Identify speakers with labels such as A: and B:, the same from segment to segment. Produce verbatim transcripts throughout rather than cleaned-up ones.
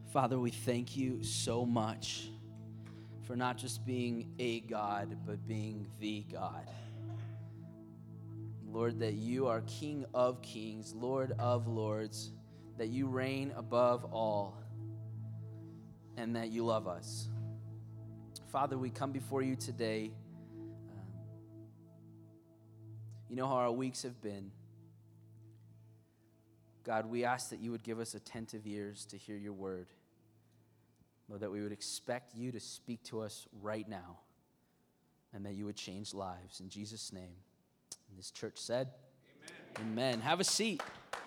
A: Father, we thank you so much for not just being a God, but being the God. Lord, that you are King of kings, Lord of lords, that you reign above all, and that you love us. Father, we come before you today. Um, you know how our weeks have been. God, we ask that you would give us attentive ears to hear your word. Lord, that we would expect you to speak to us right now, and that you would change lives. In Jesus' name. And this church said, Amen. Amen. Have a seat.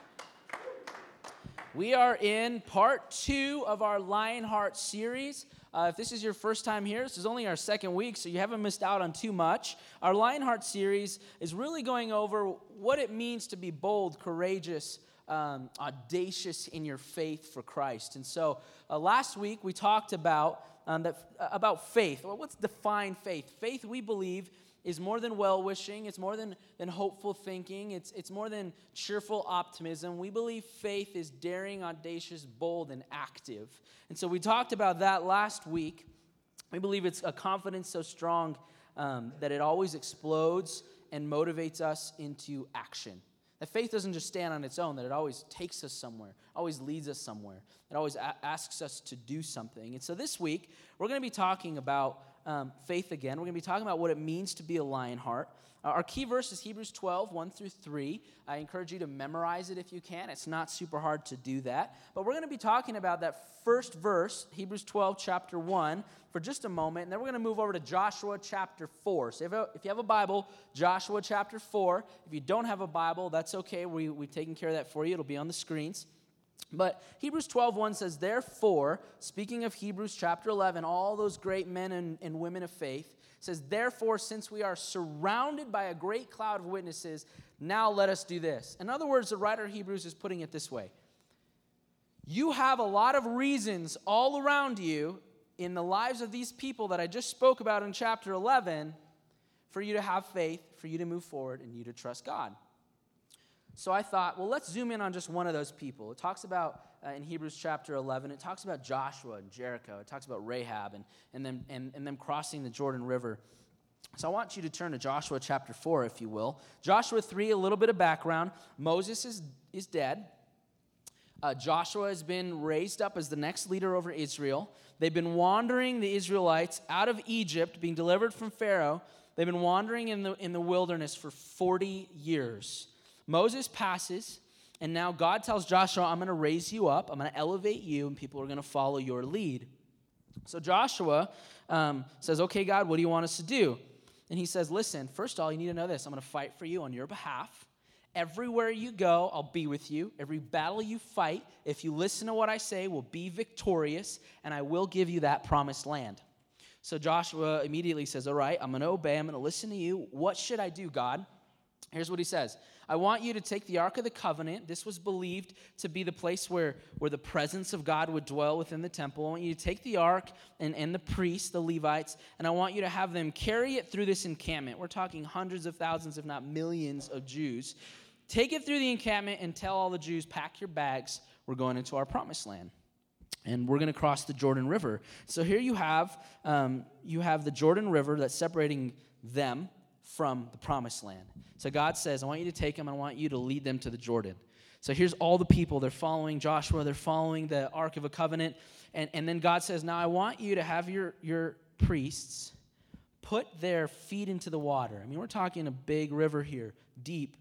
A: We are in part two of our Lionheart series. Uh, if this is your first time here, this is only our second week, so you haven't missed out on too much. Our Lionheart series is really going over what it means to be bold, courageous, um, audacious in your faith for Christ. And so uh, last week we talked about um, that uh, about faith. Well, what's define faith? Faith, we believe, is more than well-wishing. It's more than, than hopeful thinking. It's, it's more than cheerful optimism. We believe faith is daring, audacious, bold, and active. And so we talked about that last week. We believe it's a confidence so strong um, that it always explodes and motivates us into action. That faith doesn't just stand on its own, that it always takes us somewhere, always leads us somewhere. It always a- asks us to do something. And so this week, we're going to be talking about Um, faith again. We're going to be talking about what it means to be a Lionheart. Uh, our key verse is Hebrews twelve, one through three. I encourage you to memorize it if you can. It's not super hard to do that. But we're going to be talking about that first verse, Hebrews twelve, chapter one, for just a moment. And then we're going to move over to Joshua chapter four. So if, if you have a Bible, Joshua chapter four. If you don't have a Bible, that's okay. We, we've taken care of that for you. It'll be on the screens. But Hebrews twelve one says, therefore, speaking of Hebrews chapter eleven, all those great men and, and women of faith, says, therefore, since we are surrounded by a great cloud of witnesses, now let us do this. In other words, the writer of Hebrews is putting it this way. You have a lot of reasons all around you in the lives of these people that I just spoke about in chapter eleven for you to have faith, for you to move forward, and you to trust God. So I thought, well, let's zoom in on just one of those people. It talks about, uh, in Hebrews chapter eleven, it talks about Joshua and Jericho. It talks about Rahab and, and, them, and, and them crossing the Jordan River. So I want you to turn to Joshua chapter four, if you will. Joshua three, a little bit of background. Moses is, is dead. Uh, Joshua has been raised up as the next leader over Israel. They've been wandering, the Israelites, out of Egypt, being delivered from Pharaoh. They've been wandering in the, in the wilderness for forty years. Moses passes, and now God tells Joshua, I'm going to raise you up, I'm going to elevate you, and people are going to follow your lead. So Joshua um, says, okay, God, what do you want us to do? And he says, listen, first of all, you need to know this. I'm going to fight for you on your behalf. Everywhere you go, I'll be with you. Every battle you fight, if you listen to what I say, will be victorious, and I will give you that promised land. So Joshua immediately says, all right, I'm going to obey. I'm going to listen to you. What should I do, God? Here's what he says. I want you to take the Ark of the Covenant. This was believed to be the place where, where the presence of God would dwell within the temple. I want you to take the Ark and, and the priests, the Levites, and I want you to have them carry it through this encampment. We're talking hundreds of thousands, if not millions of Jews. Take it through the encampment and tell all the Jews, pack your bags. We're going into our promised land. And we're going to cross the Jordan River. So here you have, um, you have the Jordan River that's separating them from the promised land. So God says, I want you to take them, and I want you to lead them to the Jordan. So here's all the people. They're following Joshua. They're following the Ark of a Covenant. And, and then God says, now I want you to have your, your priests put their feet into the water. I mean, we're talking a big river here, deep.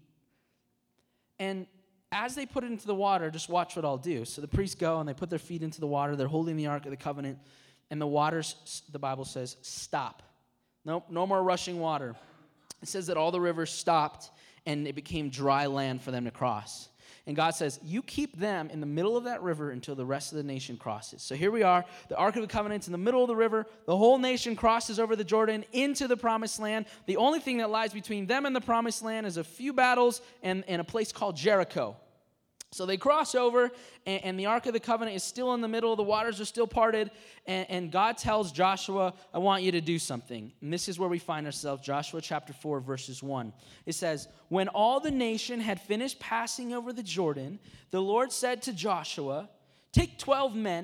A: And as they put it into the water, just watch what I'll do. So the priests go, and they put their feet into the water. They're holding the Ark of the Covenant. And the waters, the Bible says, stop. Nope, no more rushing water. It says that all the rivers stopped, and it became dry land for them to cross. And God says, you keep them in the middle of that river until the rest of the nation crosses. So here we are. The Ark of the Covenant's in the middle of the river. The whole nation crosses over the Jordan into the promised land. The only thing that lies between them and the promised land is a few battles and, and a place called Jericho. So they cross over, and, and the Ark of the Covenant is still in the middle. The waters are still parted, and, and God tells Joshua, I want you to do something. And this is where we find ourselves, Joshua chapter four, verses one. It says, when all the nation had finished passing over the Jordan, the Lord said to Joshua, take twelve men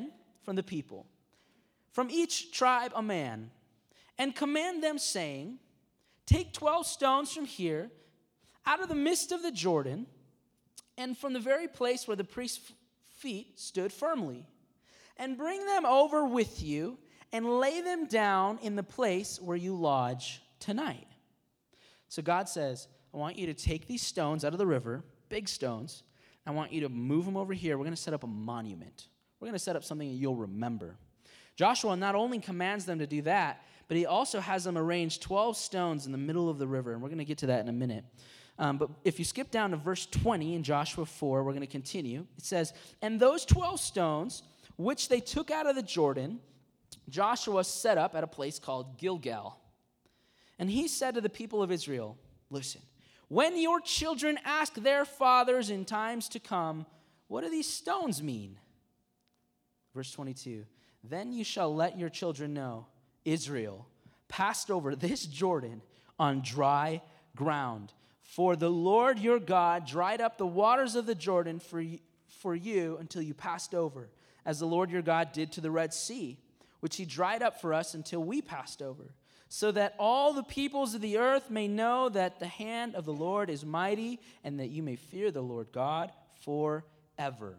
A: from the people, from each tribe a man, and command them, saying, take twelve stones from here, out of the midst of the Jordan, and from the very place where the priest's feet stood firmly, and bring them over with you, and lay them down in the place where you lodge tonight. So God says, I want you to take these stones out of the river, big stones. I want you to move them over here. We're going to set up a monument. We're going to set up something that you'll remember. Joshua not only commands them to do that, but he also has them arrange twelve stones in the middle of the river, and we're going to get to that in a minute. Um, but if you skip down to verse twenty in Joshua four, we're going to continue. It says, and those twelve stones, which they took out of the Jordan, Joshua set up at a place called Gilgal. And he said to the people of Israel, listen, when your children ask their fathers in times to come, what do these stones mean? Verse twenty-two, then you shall let your children know, Israel passed over this Jordan on dry ground. For the Lord your God dried up the waters of the Jordan for you, for you until you passed over, as the Lord your God did to the Red Sea, which he dried up for us until we passed over, so that all the peoples of the earth may know that the hand of the Lord is mighty, and that you may fear the Lord God forever.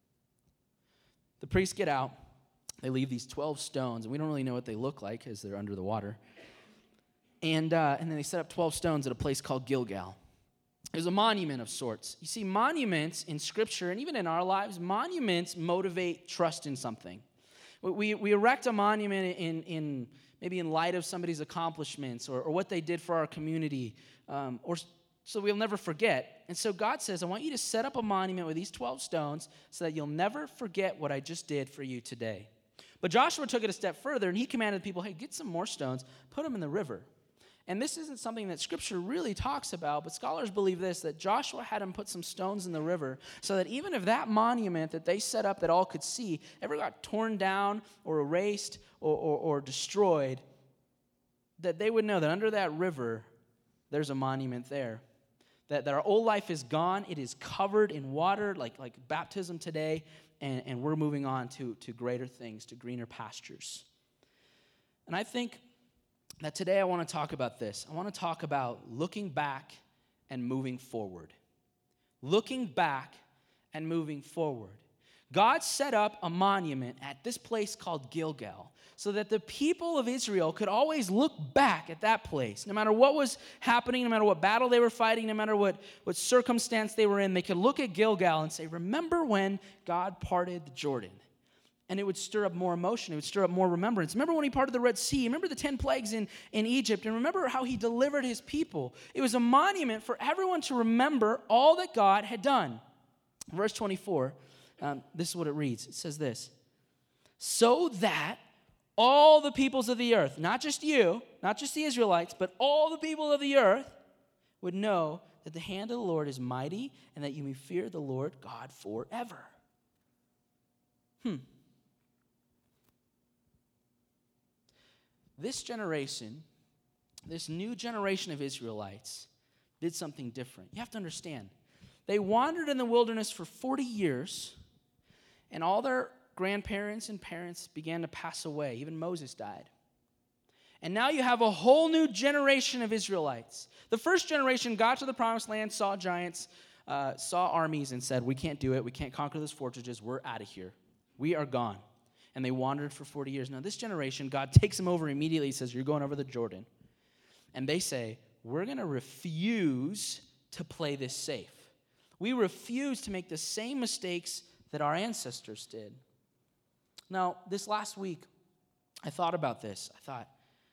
A: The priests get out. They leave these twelve stones, and we don't really know what they look like as they're under the water. And, uh, and then they set up twelve stones at a place called Gilgal. There's a monument of sorts. You see, monuments in Scripture, and even in our lives, monuments motivate trust in something. We, we erect a monument in, in maybe in light of somebody's accomplishments or, or what they did for our community, um, or so we'll never forget. And so God says, I want you to set up a monument with these twelve stones so that you'll never forget what I just did for you today. But Joshua took it a step further, and he commanded the people, hey, get some more stones, put them in the river. And this isn't something that Scripture really talks about, but scholars believe this, that Joshua had them put some stones in the river so that even if that monument that they set up that all could see ever got torn down or erased or, or, or destroyed, that they would know that under that river, there's a monument there. That, that our old life is gone. It is covered in water, like, like baptism today, and, and we're moving on to, to greater things, to greener pastures. And I think that today I want to talk about this. I want to talk about looking back and moving forward. Looking back and moving forward. God set up a monument at this place called Gilgal so that the people of Israel could always look back at that place. No matter what was happening, no matter what battle they were fighting, no matter what, what circumstance they were in, they could look at Gilgal and say, remember when God parted the Jordan? And it would stir up more emotion. It would stir up more remembrance. Remember when he parted the Red Sea? Remember the ten plagues in, in Egypt? And remember how he delivered his people? It was a monument for everyone to remember all that God had done. Verse twenty-four, um, this is what it reads. It says this, so that all the peoples of the earth, not just you, not just the Israelites, but all the people of the earth would know that the hand of the Lord is mighty and that you may fear the Lord God forever. Hmm. This generation, this new generation of Israelites did something different. You have to understand, they wandered in the wilderness for forty years, and all their grandparents and parents began to pass away. Even Moses died. And now you have a whole new generation of Israelites. The first generation got to the promised land, saw giants, uh, saw armies, and said, we can't do it. We can't conquer those fortresses. We're out of here. We are gone. And they wandered for forty years. Now, this generation, God takes them over immediately. He says, you're going over the Jordan. And they say, we're going to refuse to play this safe. We refuse to make the same mistakes that our ancestors did. Now, this last week, I thought about this. I thought,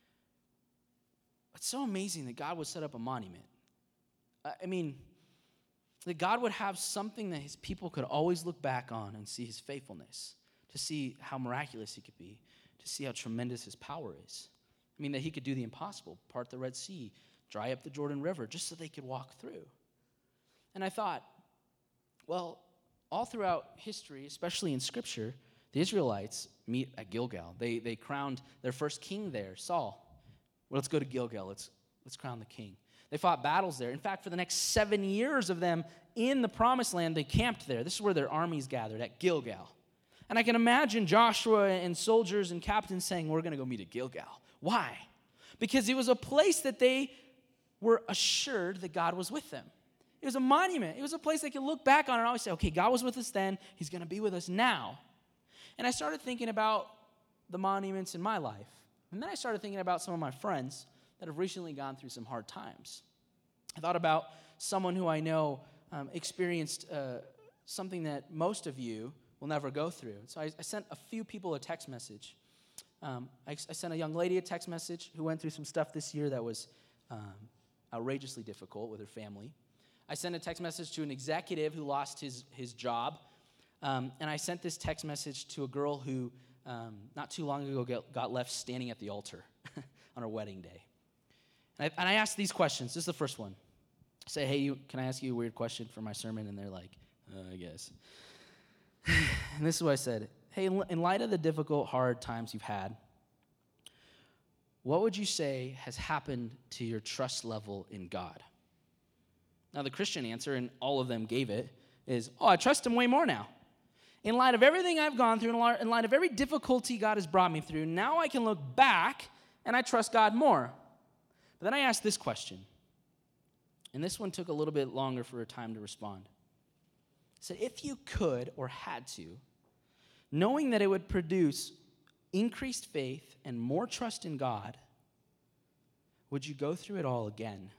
A: it's so amazing that God would set up a monument. I mean, that God would have something that his people could always look back on and see his faithfulness, to see how miraculous he could be, to see how tremendous his power is. I mean, that he could do the impossible, part the Red Sea, dry up the Jordan River, just so they could walk through. And I thought, well, all throughout history, especially in Scripture, the Israelites meet at Gilgal. They, they crowned their first king there, Saul. Well, let's go to Gilgal. Let's, let's crown the king. They fought battles there. In fact, for the next seven years of them in the promised land, they camped there. This is where their armies gathered, at Gilgal. And I can imagine Joshua and soldiers and captains saying, we're going to go meet at Gilgal. Why? Because it was a place that they were assured that God was with them. It was a monument. It was a place they could look back on and always say, okay, God was with us then. He's going to be with us now. And I started thinking about the monuments in my life. And then I started thinking about some of my friends that have recently gone through some hard times. I thought about someone who I know um, experienced uh, something that most of you will never go through. So I, I sent a few people a text message. Um, I, I sent a young lady a text message who went through some stuff this year that was um, outrageously difficult with her family. I sent a text message to an executive who lost his, his job. Um, and I sent this text message to a girl who um, not too long ago got, got left standing at the altar on her wedding day. And I, and I asked these questions. This is the first one. I say, hey, you, can I ask you a weird question for my sermon? And they're like, uh, I guess. And this is what I said. Hey, in light of the difficult, hard times you've had, what would you say has happened to your trust level in God? Now, the Christian answer, and all of them gave it, is, oh, I trust him way more now. In light of everything I've gone through, in light of every difficulty God has brought me through, now I can look back and I trust God more. But then I asked this question, and this one took a little bit longer for a time to respond. I said, if you could or had to, knowing that it would produce increased faith and more trust in God, would you go through it all again?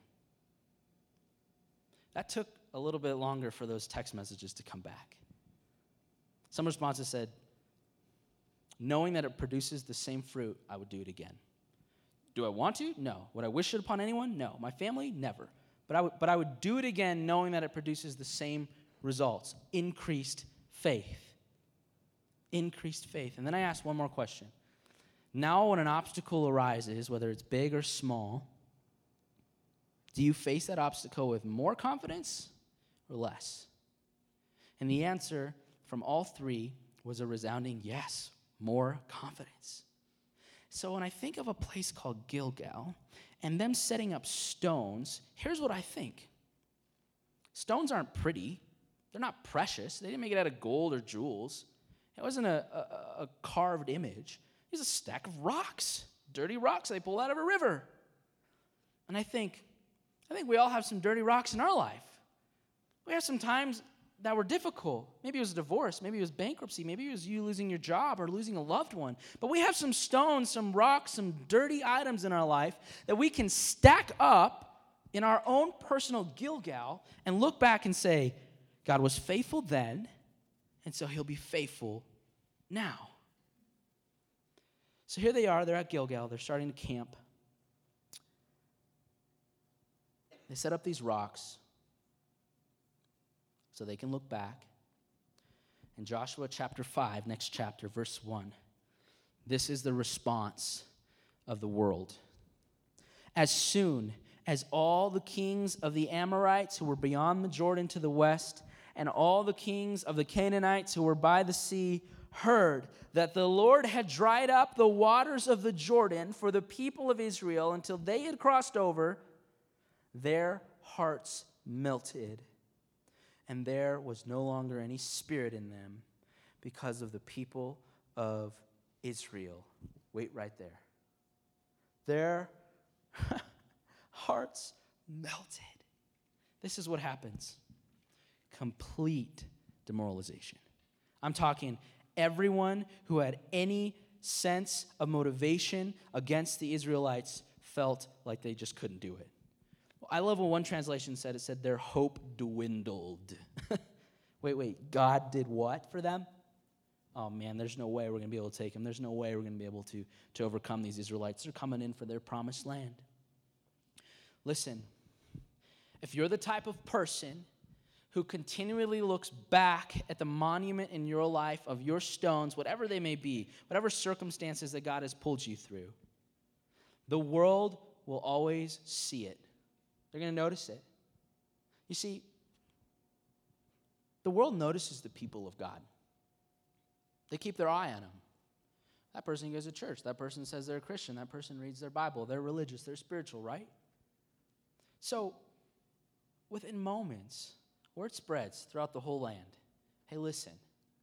A: That took a little bit longer for those text messages to come back. Some responses said, knowing that it produces the same fruit, I would do it again. Do I want to? No. Would I wish it upon anyone? No. My family? Never. But I would, but I would do it again knowing that it produces the same results. Increased faith. Increased faith. And then I asked one more question. Now when an obstacle arises, whether it's big or small, do you face that obstacle with more confidence or less? And the answer from all three was a resounding yes, more confidence. So when I think of a place called Gilgal and them setting up stones, here's what I think. Stones aren't pretty. They're not precious. They didn't make it out of gold or jewels. It wasn't a, a, a carved image. It was a stack of rocks, dirty rocks they pulled out of a river. And I think, I think we all have some dirty rocks in our life. We have some times that were difficult. Maybe it was a divorce. Maybe it was bankruptcy. Maybe it was you losing your job or losing a loved one. But we have some stones, some rocks, some dirty items in our life that we can stack up in our own personal Gilgal and look back and say, God was faithful then, and so he'll be faithful now. So here they are. They're at Gilgal. They're starting to camp. They set up these rocks so they can look back. In Joshua chapter five, next chapter, verse one, this is the response of the world. As soon as all the kings of the Amorites who were beyond the Jordan to the west, and all the kings of the Canaanites who were by the sea, heard that the Lord had dried up the waters of the Jordan for the people of Israel until they had crossed over, their hearts melted, and there was no longer any spirit in them because of the people of Israel. Wait right there. Their hearts melted. This is what happens. Complete demoralization. I'm talking everyone who had any sense of motivation against the Israelites felt like they just couldn't do it. I love what one translation said. It said their hope dwindled. wait, wait, God did what for them? Oh man, there's no way we're going to be able to take them. There's no way we're going to be able to, to overcome these Israelites. They're coming in for their promised land. Listen, if you're the type of person who continually looks back at the monument in your life of your stones, whatever they may be, whatever circumstances that God has pulled you through, the world will always see it. They're going to notice it. You see, the world notices the people of God. They keep their eye on them. That person goes to church. That person says they're a Christian. That person reads their Bible. They're religious. They're spiritual, right? So, within moments, word spreads throughout the whole land. Hey, listen,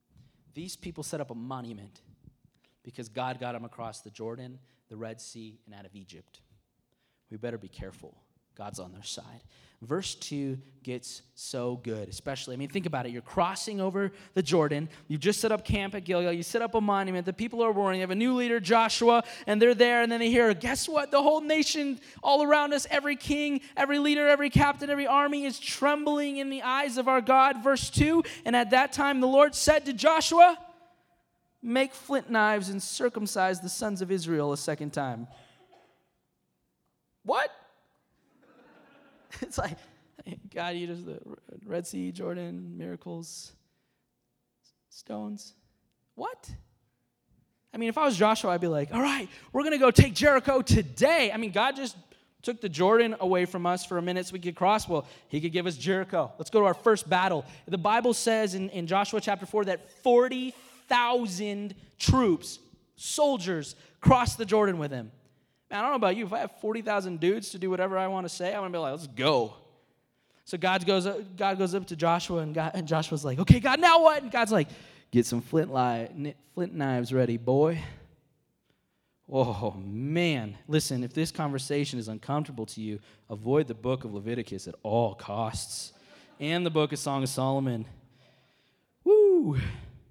A: These people set up a monument because God got them across the Jordan, the Red Sea, and out of Egypt. We better be careful. God's on their side. Verse two gets so good, especially, I mean, think about it. You're crossing over the Jordan. You've just set up camp at Gilgal. You set up a monument. The people are roaring. You have a new leader, Joshua, and they're there, and then they hear, guess what? The whole nation all around us, every king, every leader, every captain, every army is trembling in the eyes of our God. Verse two, and at that time the Lord said to Joshua, make flint knives and circumcise the sons of Israel a second time. What? It's like, God, you just, the Red Sea, Jordan, miracles, stones. What? I mean, if I was Joshua, I'd be like, all right, we're going to go take Jericho today. I mean, God just took the Jordan away from us for a minute so we could cross. Well, he could give us Jericho. Let's go to our first battle. The Bible says in, in Joshua chapter four that forty thousand troops, soldiers, crossed the Jordan with him. Man, I don't know about you. If I have forty thousand dudes to do whatever I want to say, I'm going to be like, let's go. So God goes up, God goes up to Joshua, and, God, and Joshua's like, okay, God, now what? And God's like, get some flint, li- flint knives ready, boy. Oh, man. Listen, if this conversation is uncomfortable to you, avoid the book of Leviticus at all costs and the book of Song of Solomon. Woo!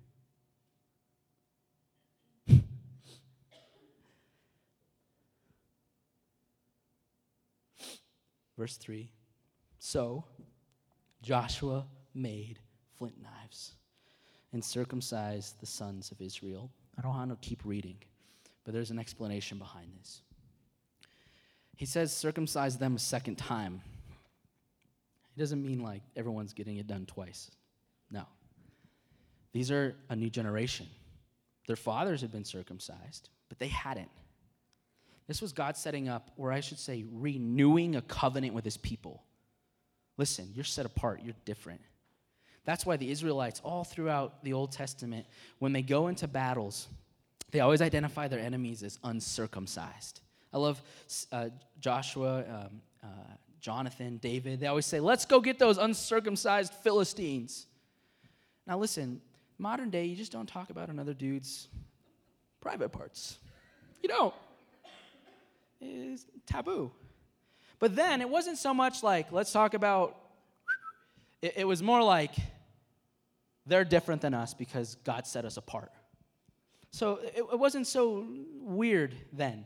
A: Verse three, so Joshua made flint knives and circumcised the sons of Israel. I don't want to keep reading, but there's an explanation behind this. He says circumcise them a second time. It doesn't mean like everyone's getting it done twice. No. These are a new generation. Their fathers had been circumcised, but they hadn't. This was God setting up, or I should say, renewing a covenant with his people. Listen, you're set apart. You're different. That's why the Israelites, all throughout the Old Testament, when they go into battles, they always identify their enemies as uncircumcised. I love uh, Joshua, um, uh, Jonathan, David. They always say, let's go get those uncircumcised Philistines. Now listen, modern day, you just don't talk about another dude's private parts. You don't. Is taboo. But then it wasn't so much like, let's talk about, it, it was more like, they're different than us because God set us apart. So it, it wasn't so weird then.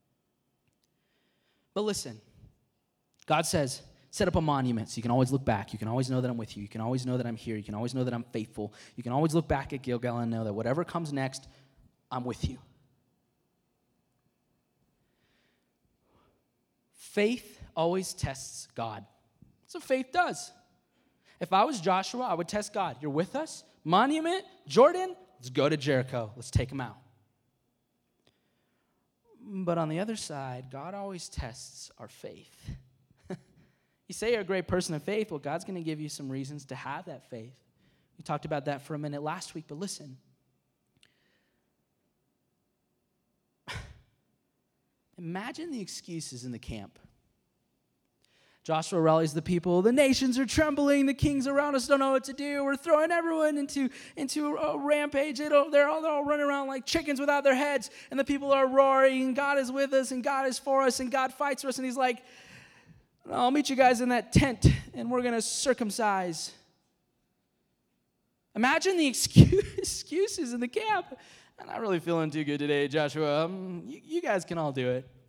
A: But listen, God says, set up a monument so you can always look back. You can always know that I'm with you. You can always know that I'm here. You can always know that I'm faithful. You can always look back at Gilgal and know that whatever comes next, I'm with you. Faith always tests God. That's what faith does. If I was Joshua, I would test God. You're with us? Monument? Jordan? Let's go to Jericho. Let's take them out. But on the other side, God always tests our faith. You say you're a great person of faith, well, God's going to give you some reasons to have that faith. We talked about that for a minute last week, but listen. Imagine the excuses in the camp. Joshua rallies the people. The nations are trembling. The kings around us don't know what to do. We're throwing everyone into, into a rampage. They don't, they're, all, they're all running around like chickens without their heads. And the people are roaring. And God is with us. And God is for us. And God fights for us. And he's like, I'll meet you guys in that tent. And we're going to circumcise. Imagine the excuse, excuses in the camp. I'm not really feeling too good today, Joshua. Um, you, you guys can all do it.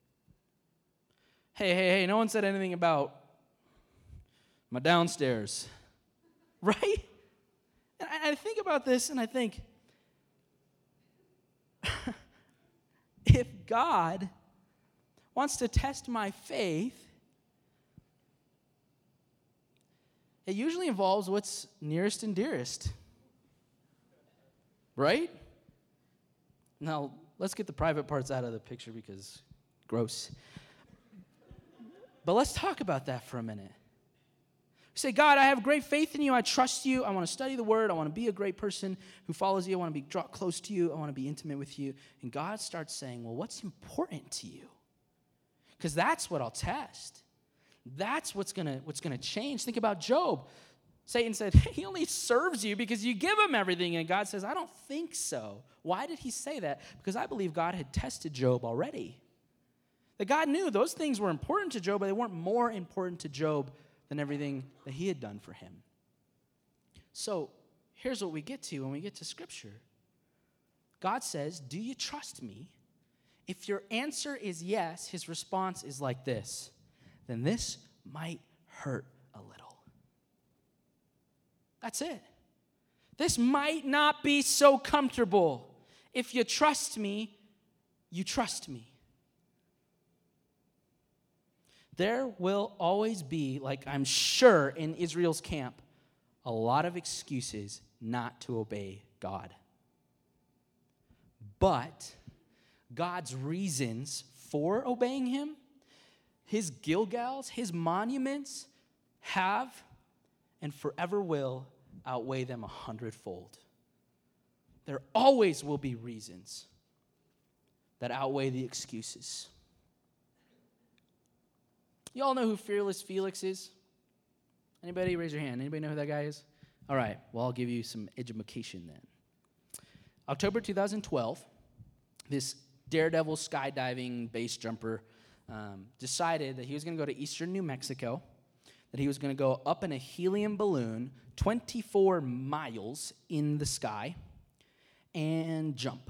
A: Hey, hey, hey, no one said anything about my downstairs. Right? And I, I think about this and I think, if God wants to test my faith, it usually involves what's nearest and dearest. Right? Now, let's get the private parts out of the picture because gross. But let's talk about that for a minute. You say, God, I have great faith in you. I trust you. I want to study the word. I want to be a great person who follows you. I want to be draw close to you. I want to be intimate with you. And God starts saying, well, what's important to you? Because that's what I'll test. That's what's going to what's going to change. Think about Job. Satan said, he only serves you because you give him everything. And God says, I don't think so. Why did he say that? Because I believe God had tested Job already. That God knew those things were important to Job, but they weren't more important to Job than everything that he had done for him. So here's what we get to when we get to Scripture. God says, do you trust me? If your answer is yes, his response is like this. Then this might hurt a little. That's it. This might not be so comfortable. If you trust me, you trust me. There will always be, like I'm sure in Israel's camp, a lot of excuses not to obey God. But God's reasons for obeying him, his Gilgals, his monuments, have and forever will outweigh them a hundredfold. There always will be reasons that outweigh the excuses. You all know who Fearless Felix is? Anybody? Raise your hand. Anybody know who that guy is? All right. Well, I'll give you some education then. October two thousand twelve, this daredevil skydiving base jumper um, decided that he was going to go to eastern New Mexico, that he was going to go up in a helium balloon twenty-four miles in the sky and jump.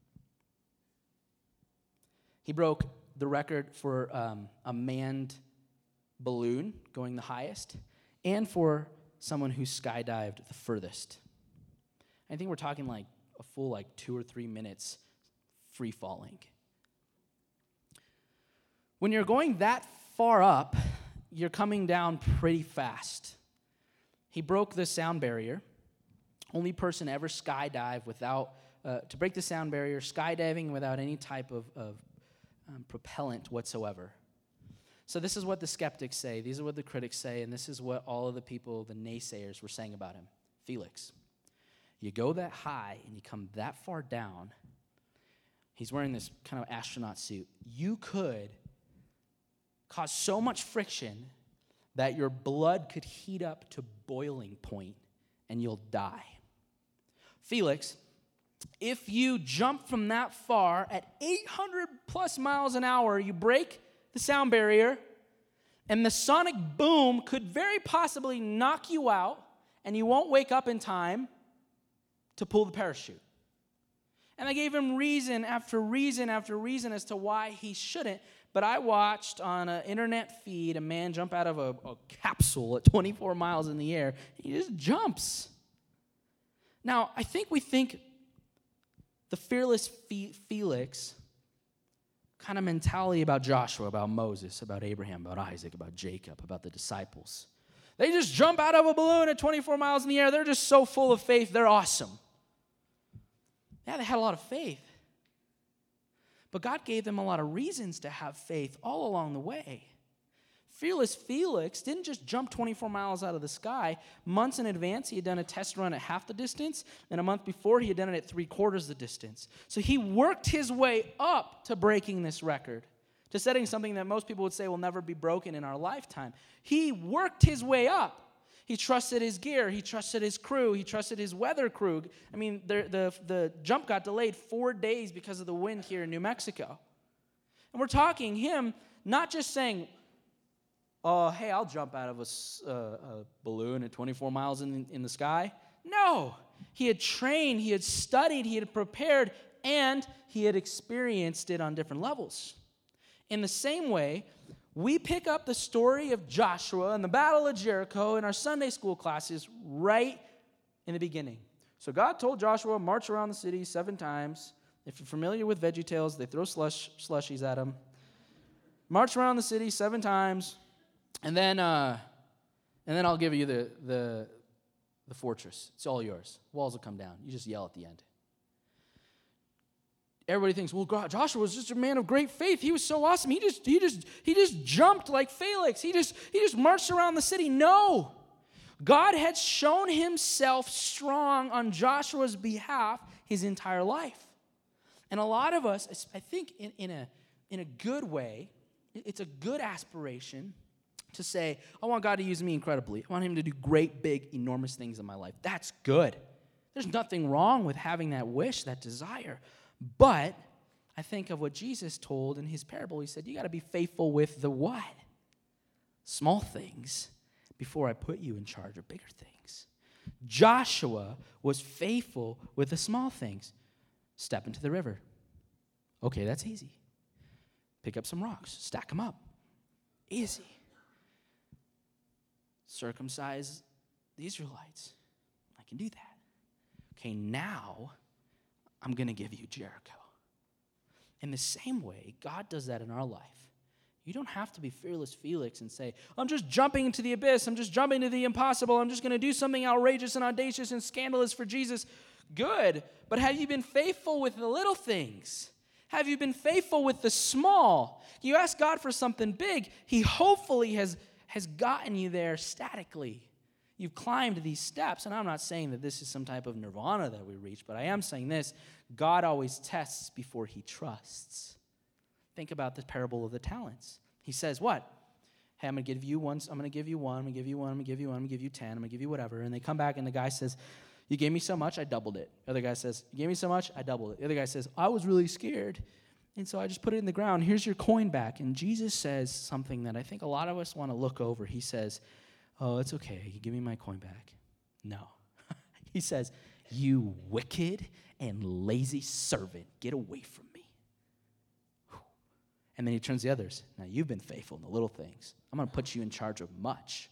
A: He broke the record for um, a manned balloon going the highest and for someone who skydived the furthest. I think we're talking like a full like two or three minutes free falling. When you're going that far up, you're coming down pretty fast. He broke the sound barrier. Only person ever skydive without, uh, to break the sound barrier, skydiving without any type of, of um, propellant whatsoever. So this is what the skeptics say. These are what the critics say. And this is what all of the people, the naysayers, were saying about him. Felix, you go that high and you come that far down. He's wearing this kind of astronaut suit. You could cause so much friction that your blood could heat up to boiling point and you'll die. Felix, if you jump from that far at eight hundred plus miles an hour, you break the sound barrier, and the sonic boom could very possibly knock you out, and you won't wake up in time to pull the parachute. And I gave him reason after reason after reason as to why he shouldn't. But I watched on an internet feed a man jump out of a, a capsule at twenty-four miles in the air. He just jumps. Now, I think we think the fearless Fe- Felix kind of mentality about Joshua, about Moses, about Abraham, about Isaac, about Jacob, about the disciples. They just jump out of a balloon at twenty-four miles in the air. They're just so full of faith. They're awesome. Yeah, they had a lot of faith. But God gave them a lot of reasons to have faith all along the way. Fearless Felix didn't just jump twenty-four miles out of the sky. Months in advance, he had done a test run at half the distance, and a month before, he had done it at three quarters the distance. So he worked his way up to breaking this record, to setting something that most people would say will never be broken in our lifetime. He worked his way up. He trusted his gear. He trusted his crew. He trusted his weather crew. I mean, the, the, the jump got delayed four days because of the wind here in New Mexico. And we're talking him not just saying, oh, hey, I'll jump out of a, uh, a balloon at twenty-four miles in, in the sky. No. He had trained, he had studied, he had prepared, and he had experienced it on different levels. In the same way, we pick up the story of Joshua and the Battle of Jericho in our Sunday school classes right in the beginning. So God told Joshua, march around the city seven times. If you're familiar with VeggieTales, they throw slush, slushies at him. March around the city seven times, and then uh, and then I'll give you the, the, the fortress. It's all yours. Walls will come down. You just yell at the end. Everybody thinks, well, God, Joshua was just a man of great faith. He was so awesome. He just, he just, he just jumped like Felix. He just, he just marched around the city. No. God had shown himself strong on Joshua's behalf his entire life. And a lot of us, I think in, in a in a good way, it's a good aspiration to say, I want God to use me incredibly. I want him to do great, big, enormous things in my life. That's good. There's nothing wrong with having that wish, that desire. But I think of what Jesus told in his parable. He said, you got to be faithful with the what? Small things before I put you in charge of bigger things. Joshua was faithful with the small things. Step into the river. Okay, that's easy. Pick up some rocks. Stack them up. Easy. Circumcise the Israelites. I can do that. Okay, now I'm going to give you Jericho. In the same way, God does that in our life. You don't have to be fearless Felix and say, I'm just jumping into the abyss. I'm just jumping into the impossible. I'm just going to do something outrageous and audacious and scandalous for Jesus. Good, but have you been faithful with the little things? Have you been faithful with the small? You ask God for something big, he hopefully has, has gotten you there statically. You've climbed these steps, and I'm not saying that this is some type of nirvana that we reach, but I am saying this, God always tests before he trusts. Think about the parable of the talents. He says what? Hey, I'm going to give you one, I'm going to give you one, I'm going to give you one, I'm going to give you one, I'm going to give you ten, I'm going to give you whatever. And they come back, and the guy says, you gave me so much, I doubled it. The other guy says, you gave me so much, I doubled it. The other guy says, I was really scared, and so I just put it in the ground. Here's your coin back. And Jesus says something that I think a lot of us want to look over. He says, oh, it's okay. You give me my coin back. No. He says, you wicked and lazy servant, get away from me. Whew. And then he turns to the others. Now, you've been faithful in the little things. I'm going to put you in charge of much.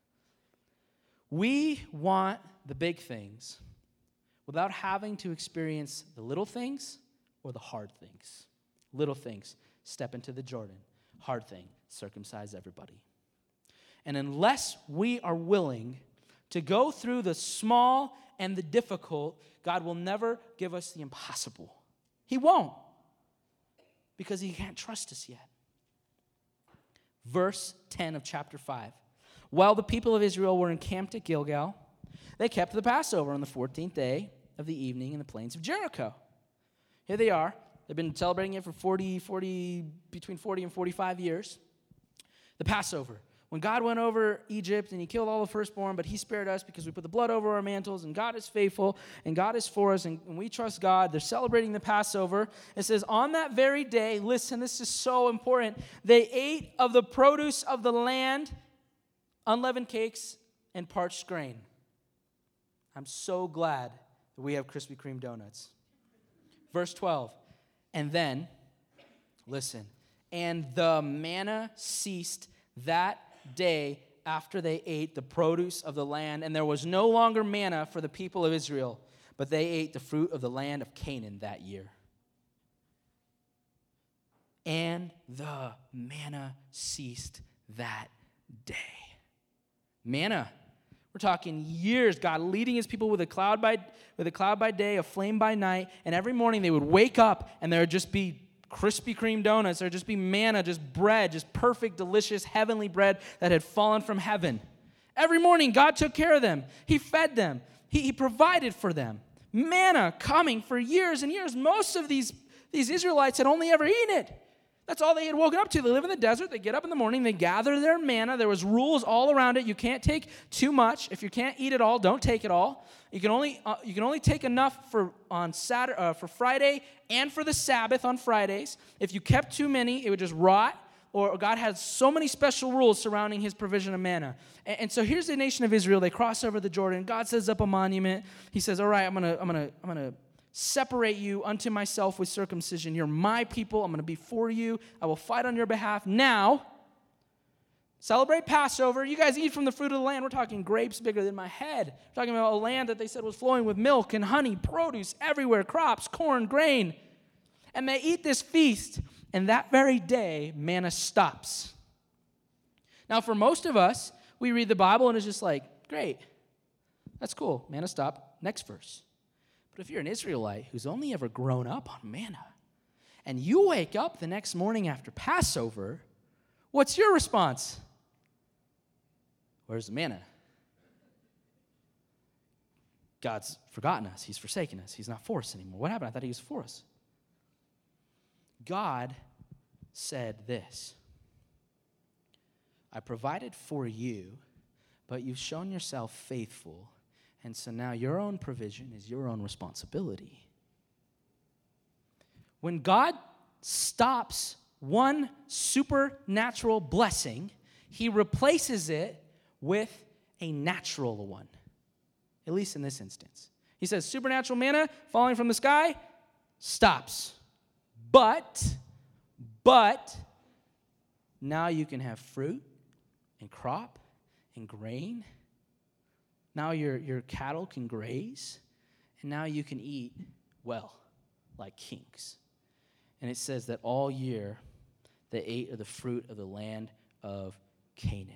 A: We want the big things without having to experience the little things or the hard things. Little things, step into the Jordan. Hard thing, circumcise everybody. And unless we are willing to go through the small and the difficult, God will never give us the impossible. He won't, because he can't trust us yet. Verse ten of chapter five. While the people of Israel were encamped at Gilgal, they kept the Passover on the fourteenth day of the evening in the plains of Jericho. Here they are. They've been celebrating it for forty, forty, between forty and forty-five years. The Passover. When God went over Egypt and he killed all the firstborn, but he spared us because we put the blood over our mantles, and God is faithful, and God is for us, and, and we trust God. They're celebrating the Passover. It says, on that very day, listen, this is so important, they ate of the produce of the land, unleavened cakes, and parched grain. I'm so glad that we have Krispy Kreme donuts. Verse twelve, and then, listen, and the manna ceased that day after they ate the produce of the land, and there was no longer manna for the people of Israel, but they ate the fruit of the land of Canaan that year. And the manna ceased that day. Manna. We're talking years, God leading his people with a cloud by with a cloud by day, a flame by night, and every morning they would wake up and there would just be Krispy Kreme donuts, there would just be manna, just bread, just perfect, delicious, heavenly bread that had fallen from heaven. Every morning, God took care of them. He fed them. He, he provided for them. Manna coming for years and years. Most of these, these Israelites had only ever eaten it. That's all they had woken up to. They live in the desert. They get up in the morning. They gather their manna. There was rules all around it. You can't take too much. If you can't eat it all, don't take it all. You can only uh, you can only take enough for on Saturday, uh, for Friday and for the Sabbath on Fridays. If you kept too many, it would just rot. Or God had so many special rules surrounding his provision of manna. And, and so here's the nation of Israel. They cross over the Jordan. God sets up a monument. He says, "All right, I'm gonna I'm gonna I'm gonna." separate you unto myself with circumcision. You're my people. I'm going to be for you. I will fight on your behalf. Now, celebrate Passover. You guys eat from the fruit of the land. We're talking grapes bigger than my head. We're talking about a land that they said was flowing with milk and honey, produce everywhere, crops, corn, grain. And they eat this feast, and that very day, manna stops. Now, for most of us, we read the Bible, and it's just like, great. That's cool. Manna stopped. Next verse. But if you're an Israelite who's only ever grown up on manna, and you wake up the next morning after Passover, what's your response? Where's the manna? God's forgotten us. He's forsaken us. He's not for us anymore. What happened? I thought he was for us. God said this. I provided for you, but you've shown yourself faithful, and so now your own provision is your own responsibility. When God stops one supernatural blessing, he replaces it with a natural one, at least in this instance. He says, supernatural manna falling from the sky stops. But, but, now you can have fruit and crop and grain. Now your, your cattle can graze. And now you can eat well, like kings. And it says that all year they ate of the fruit of the land of Canaan.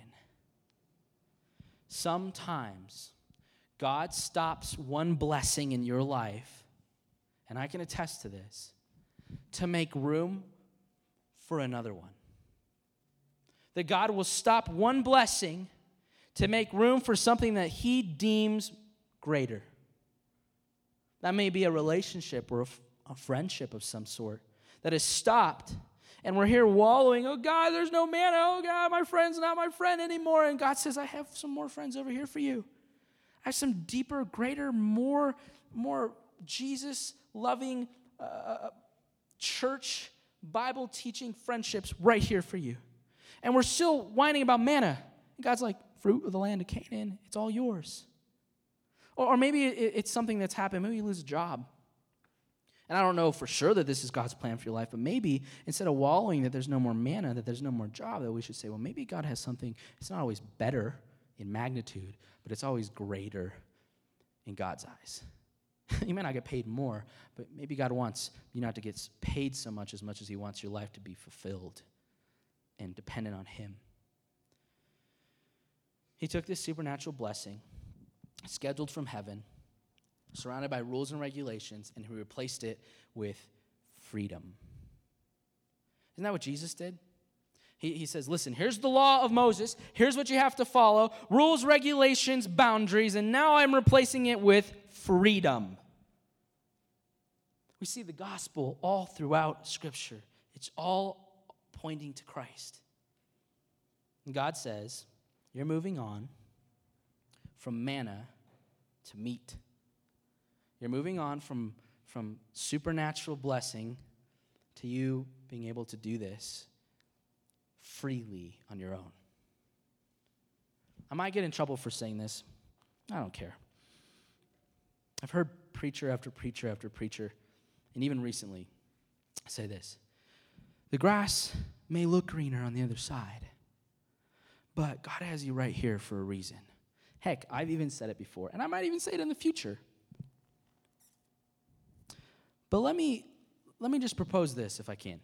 A: Sometimes God stops one blessing in your life, and I can attest to this, to make room for another one. That God will stop one blessing to make room for something that he deems greater. That may be a relationship or a, a friendship of some sort that is stopped, and we're here wallowing, oh God, there's no manna, oh God, my friend's not my friend anymore, and God says, I have some more friends over here for you. I have some deeper, greater, more, more Jesus-loving, uh, church, Bible-teaching friendships right here for you. And we're still whining about manna. And God's like, fruit of the land of Canaan, it's all yours. Or, or maybe it, it's something that's happened. Maybe you lose a job. And I don't know for sure that this is God's plan for your life, but maybe instead of wallowing that there's no more manna, that there's no more job, that we should say, well, maybe God has something. It's not always better in magnitude, but it's always greater in God's eyes. You may not get paid more, but maybe God wants you not to get paid so much as much as he wants your life to be fulfilled and dependent on him. He took this supernatural blessing, scheduled from heaven, surrounded by rules and regulations, and he replaced it with freedom. Isn't that what Jesus did? He, he says, listen, here's the law of Moses. Here's what you have to follow. Rules, regulations, boundaries, and now I'm replacing it with freedom. We see the gospel all throughout Scripture. It's all pointing to Christ. And God says, you're moving on from manna to meat. You're moving on from, from supernatural blessing to you being able to do this freely on your own. I might get in trouble for saying this. I don't care. I've heard preacher after preacher after preacher, and even recently, say this. The grass may look greener on the other side, but God has you right here for a reason. Heck, I've even said it before, and I might even say it in the future. But let me, let me just propose this, if I can.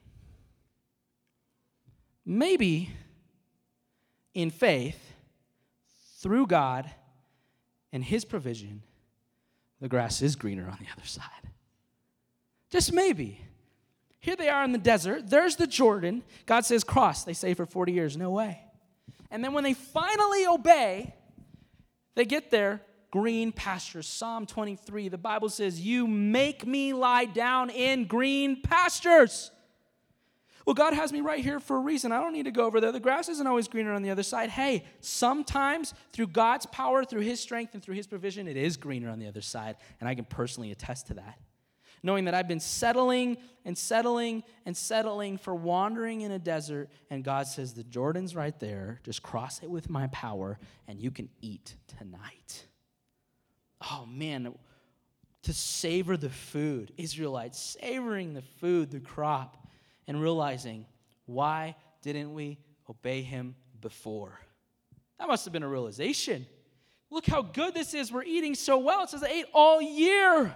A: Maybe, in faith, through God and his provision, the grass is greener on the other side. Just maybe. Here they are in the desert. There's the Jordan. God says, cross. They say for forty years, no way. And then when they finally obey, they get there, green pastures. Psalm twenty-three, the Bible says, you make me lie down in green pastures. Well, God has me right here for a reason. I don't need to go over there. The grass isn't always greener on the other side. Hey, sometimes through God's power, through his strength, and through his provision, it is greener on the other side. And I can personally attest to that. Knowing that I've been settling and settling and settling for wandering in a desert, and God says, the Jordan's right there. Just cross it with my power, and you can eat tonight. Oh, man, to savor the food. Israelites savoring the food, the crop, and realizing, why didn't we obey him before? That must have been a realization. Look how good this is. We're eating so well. It says I ate all year.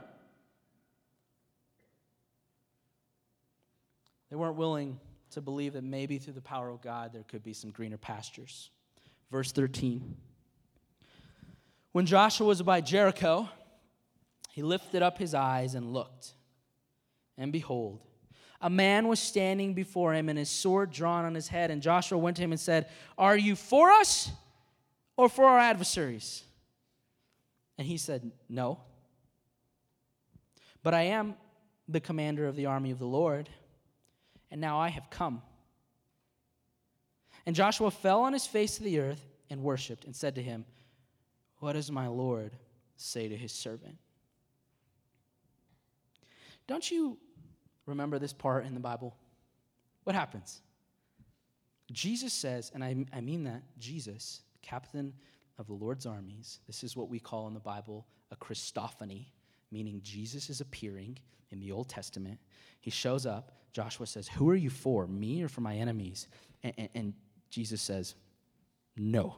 A: They weren't willing to believe that maybe through the power of God there could be some greener pastures. Verse thirteen. When Joshua was by Jericho, he lifted up his eyes and looked. And behold, a man was standing before him and his sword drawn on his head. And Joshua went to him and said, are you for us or for our adversaries? And he said, no. But I am the commander of the army of the Lord. And now I have come. And Joshua fell on his face to the earth and worshipped and said to him, what does my Lord say to his servant? Don't you remember this part in the Bible? What happens? Jesus says, and I, I mean that, Jesus, captain of the Lord's armies, this is what we call in the Bible a Christophany, meaning Jesus is appearing in the Old Testament. He shows up. Joshua says, who are you for, me or for my enemies? And, and, and Jesus says, no.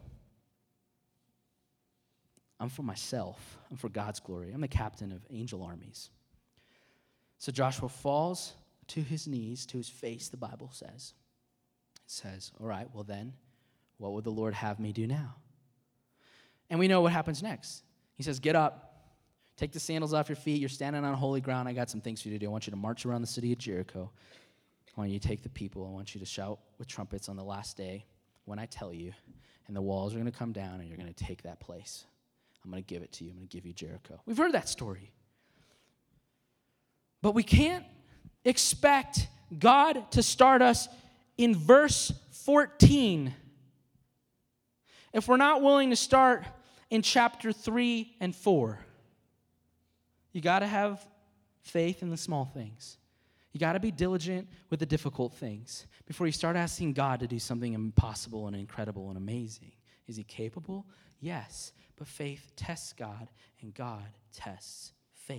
A: I'm for myself. I'm for God's glory. I'm the captain of angel armies. So Joshua falls to his knees, to his face, the Bible says. It says, all right, well then, what would the Lord have me do now? And we know what happens next. He says, get up, take the sandals off your feet. You're standing on holy ground. I got some things for you to do. I want you to march around the city of Jericho. I want you to take the people. I want you to shout with trumpets on the last day when I tell you. And the walls are going to come down and you're going to take that place. I'm going to give it to you. I'm going to give you Jericho. We've heard that story. But we can't expect God to start us in verse fourteen if we're not willing to start in chapter three and four. You got to have faith in the small things. You got to be diligent with the difficult things before you start asking God to do something impossible and incredible and amazing. Is he capable? Yes. But faith tests God, and God tests faith.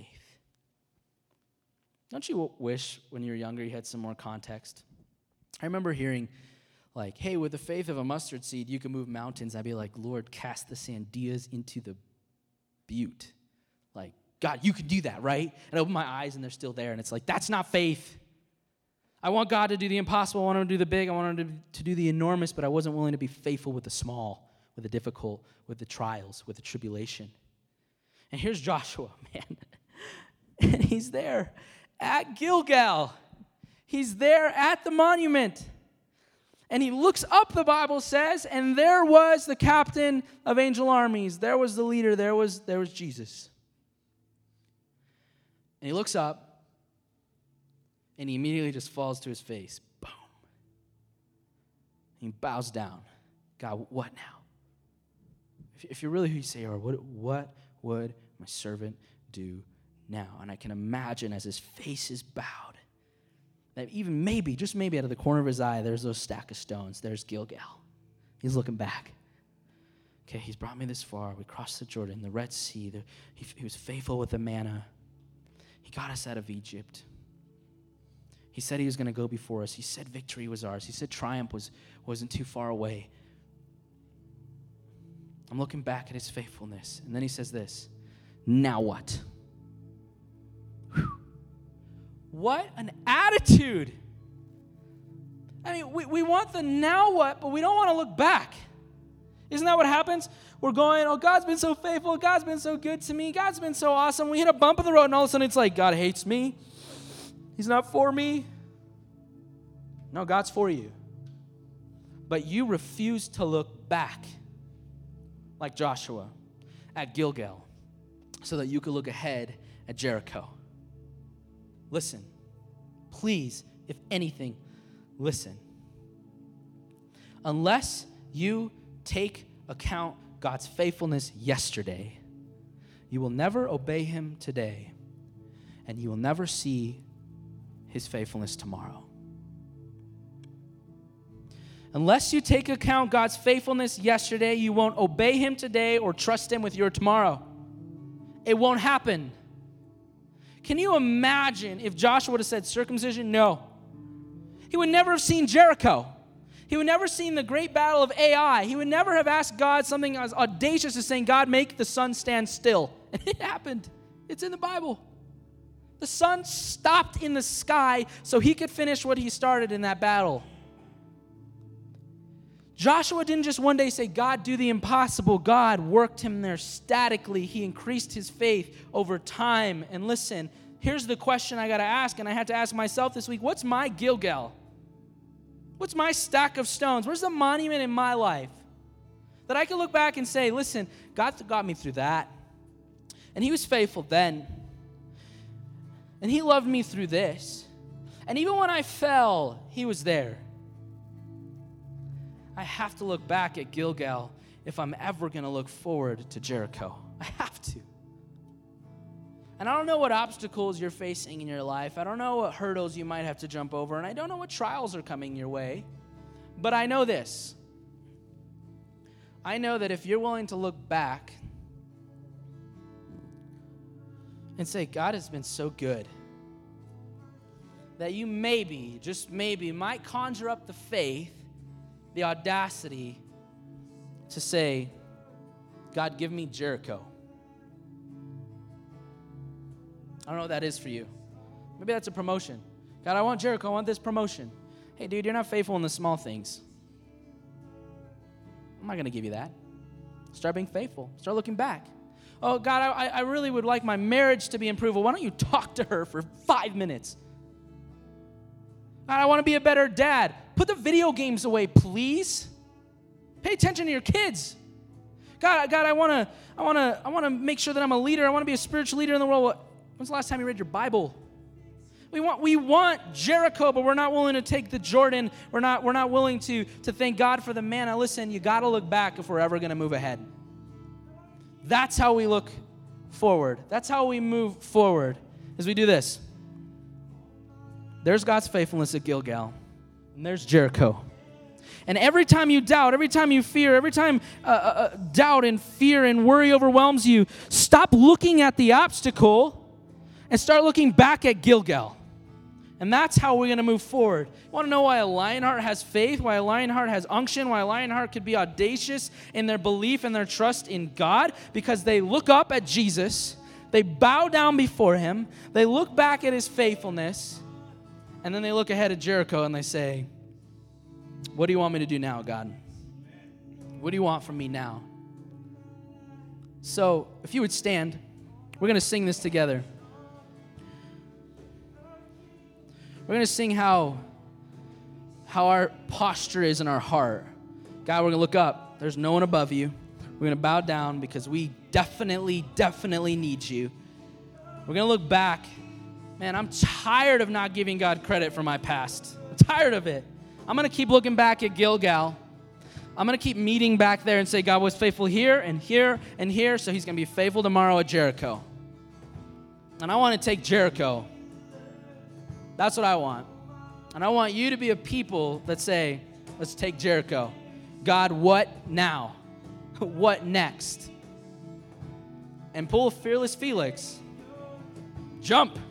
A: Don't you wish when you were younger you had some more context? I remember hearing, like, hey, with the faith of a mustard seed, you can move mountains. I'd be like, Lord, cast the sandias into the butte. Like, God, you can do that, right? And I open my eyes, and they're still there, and it's like, that's not faith. I want God to do the impossible. I want him to do the big. I want him to, to do the enormous, but I wasn't willing to be faithful with the small, with the difficult, with the trials, with the tribulation. And here's Joshua, man. And he's there at Gilgal. He's there at the monument. And he looks up, the Bible says, and there was the captain of angel armies. There was the leader. There was, there was Jesus. And he looks up, and he immediately just falls to his face. Boom. He bows down. God, what now? If, if you're really who you say you are, what, what would my servant do now? And I can imagine as his face is bowed, that even maybe, just maybe out of the corner of his eye, there's those stack of stones. There's Gilgal. He's looking back. Okay, he's brought me this far. We crossed the Jordan, the Red Sea. The, he, he was faithful with the manna. He got us out of Egypt. He said he was going to go before us. He said victory was ours. He said triumph was, wasn't too far away. I'm looking back at his faithfulness. And then he says this, now what? Whew. What an attitude. I mean, we, we want the now what, but we don't want to look back. Isn't that what happens? We're going, oh, God's been so faithful. God's been so good to me. God's been so awesome. We hit a bump in the road, and all of a sudden it's like, God hates me. He's not for me. No, God's for you. But you refuse to look back like Joshua at Gilgal so that you could look ahead at Jericho. Listen. Please, if anything, listen. Unless you take account God's faithfulness yesterday, you will never obey him today, and you will never see his faithfulness tomorrow. Unless you take account God's faithfulness yesterday, you won't obey him today or trust him with your tomorrow. It won't happen. Can you imagine if Joshua would have said circumcision? No. He would never have seen Jericho. He would never have seen the great battle of Ai. He would never have asked God something as audacious as saying, God, make the sun stand still. And it happened. It's in the Bible. The sun stopped in the sky so he could finish what he started in that battle. Joshua didn't just one day say, God, do the impossible. God worked him there statically. He increased his faith over time. And listen, here's the question I got to ask, and I had to ask myself this week. What's my Gilgal? What's my stack of stones? Where's the monument in my life that I can look back and say, listen, God got me through that, and he was faithful then, and he loved me through this, and even when I fell, he was there. I have to look back at Gilgal if I'm ever going to look forward to Jericho. I have to. And I don't know what obstacles you're facing in your life. I don't know what hurdles you might have to jump over. And I don't know what trials are coming your way. But I know this. I know that if you're willing to look back and say, God has been so good, that you maybe, just maybe, might conjure up the faith, the audacity to say, God, give me Jericho. I don't know what that is for you. Maybe that's a promotion. God, I want Jericho. I want this promotion. Hey, dude, you're not faithful in the small things. I'm not going to give you that. Start being faithful. Start looking back. Oh, God, I, I really would like my marriage to be improved. Well, why don't you talk to her for five minutes? I want to be a better dad. Put the video games away, please. Pay attention to your kids. God, God, I want to, I want to, I want to make sure that I'm a leader. I want to be a spiritual leader in the world. When's the last time you read your Bible? We want, we want Jericho, but we're not willing to take the Jordan. We're not, we're not willing to, to thank God for the manna. Listen, you got to look back if we're ever going to move ahead. That's how we look forward. That's how we move forward, as we do this. There's God's faithfulness at Gilgal, and there's Jericho. And every time you doubt, every time you fear, every time uh, uh, doubt and fear and worry overwhelms you, stop looking at the obstacle and start looking back at Gilgal. And that's how we're going to move forward. You want to know why a Lionheart has faith, why a Lionheart has unction, why a Lionheart could be audacious in their belief and their trust in God? Because they look up at Jesus, they bow down before him, they look back at his faithfulness, and then they look ahead at Jericho and they say, what do you want me to do now, God? What do you want from me now? So, if you would stand, we're going to sing this together. We're going to sing how, how our posture is in our heart. God, we're going to look up. There's no one above you. We're going to bow down because we definitely, definitely need you. We're going to look back. Man, I'm tired of not giving God credit for my past. I'm tired of it. I'm going to keep looking back at Gilgal. I'm going to keep meeting back there and say, God was faithful here and here and here, so he's going to be faithful tomorrow at Jericho. And I want to take Jericho. That's what I want. And I want you to be a people that say, let's take Jericho. God, what now? What next? And pull a fearless Felix. Jump.